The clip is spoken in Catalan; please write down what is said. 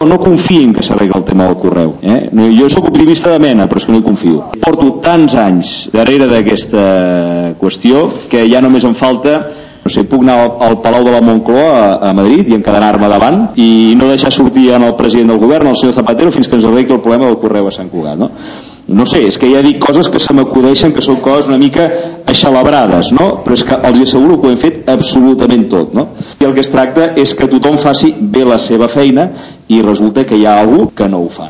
no confien que s'arregli el tema del correu. Jo sóc optimista de mena, però és que no hi confio. Porto tants anys darrere d'aquesta qüestió que ja només em falta, no sé, puc anar al Palau de la Moncloa a Madrid i encadenar-me davant i no deixar sortir el president del govern, el senyor Zapatero, fins que ens arregli el problema del correu a Sant Cugat, no? No sé, és que ja dic coses que se m'acudeixen, que són coses una mica eixelebrades, no? Però és que els asseguro que ho hem fet absolutament tot, no? I el que es tracta és que tothom faci bé la seva feina i resulta que hi ha algú que no ho fa.